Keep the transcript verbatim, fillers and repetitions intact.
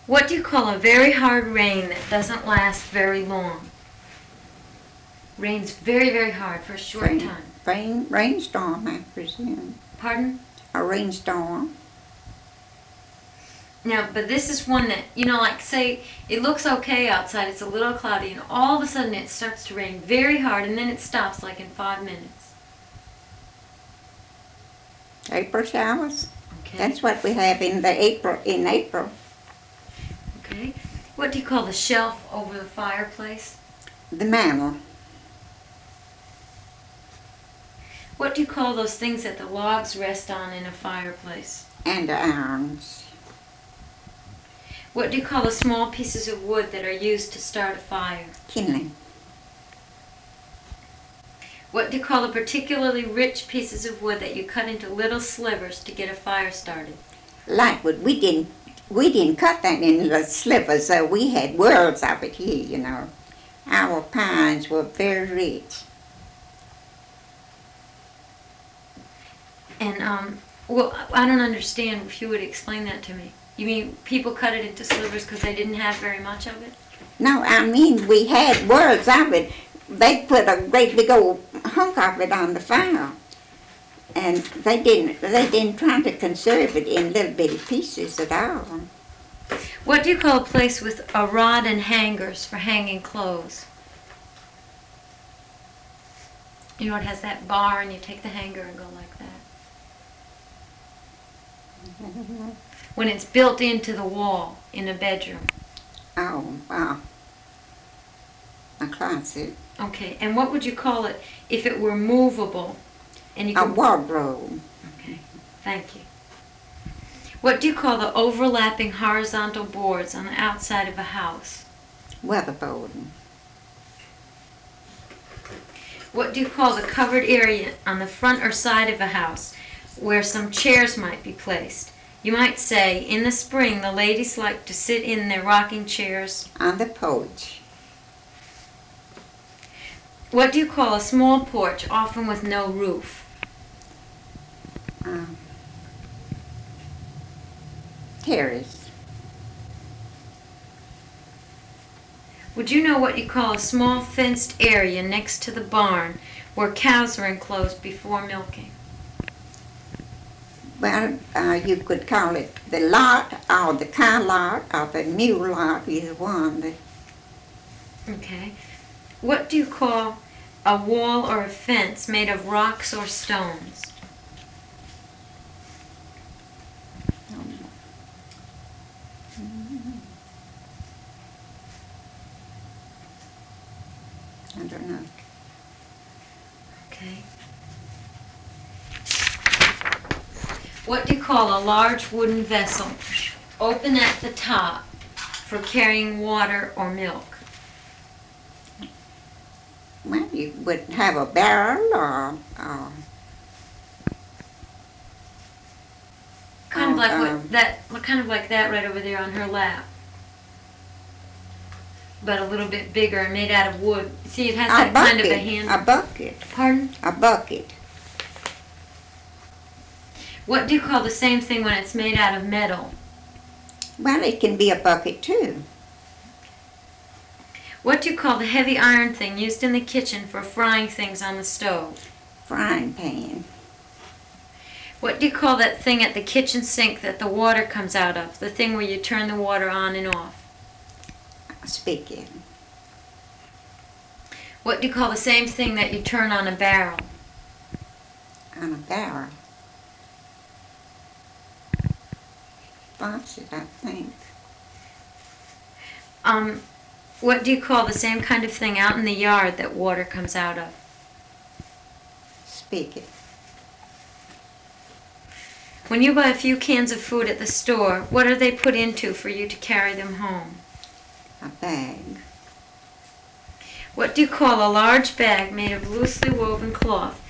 What do you call a very hard rain that doesn't last very long? Rains very, very hard for a short rain, time. Rain, rainstorm, I presume. Pardon? A rainstorm. Now, but this is one that, you know, like say it looks okay outside, it's a little cloudy, and all of a sudden it starts to rain very hard, and then it stops like in five minutes. April showers. Okay. That's what we have in the April in April. Okay. What do you call the shelf over the fireplace? The mantle. What do you call those things that the logs rest on in a fireplace? And the irons. What do you call the small pieces of wood that are used to start a fire? Kindling. What do you call the particularly rich pieces of wood that you cut into little slivers to get a fire started? Lightwood. We didn't we didn't cut that in the slivers, so we had whirls of it here, you know. Our pines were very rich. And um, well, I don't understand. If you would explain that to me. You mean people cut it into slivers because they didn't have very much of it? No, I mean we had whirls of it. They put a great big old hunk of it on the fire, and they didn't. They didn't try to conserve it in little bitty pieces at all. What do you call a place with a rod and hangers for hanging clothes? You know, it has that bar, and you take the hanger and go like that. When it's built into the wall in a bedroom. Oh, wow. A closet. Okay, and what would you call it if it were movable? And you A could... wardrobe. Okay, thank you. What do you call the overlapping horizontal boards on the outside of a house? Weatherboarding. What do you call the covered area on the front or side of a house where some chairs might be placed? You might say, in the spring, the ladies like to sit in their rocking chairs. On the porch. What do you call a small porch, often with no roof? Um, terrace. Would you know what you call a small fenced area next to the barn where cows are enclosed before milking? Well, uh, you could call it the lot, or the cow lot, or the mule lot, either one. Okay. What do you call a wall or a fence made of rocks or stones? I don't know. Okay. What do you call a large wooden vessel, open at the top, for carrying water or milk? Well, you would have a barrel or... or Kind of like um, what that, kind of like that right over there on her lap, but a little bit bigger and made out of wood. See, it has a that bucket, kind of a handle. a bucket, Pardon? a bucket. What do you call the same thing when it's made out of metal? Well, it can be a bucket too. What do you call the heavy iron thing used in the kitchen for frying things on the stove? Frying pan. What do you call that thing at the kitchen sink that the water comes out of? The thing where you turn the water on and off? Spigot. What do you call the same thing that you turn on a barrel? On a barrel. Faucet, I think. Um, what do you call the same kind of thing out in the yard that water comes out of? Spigot. When you buy a few cans of food at the store, what are they put into for you to carry them home? A bag. What do you call a large bag made of loosely woven cloth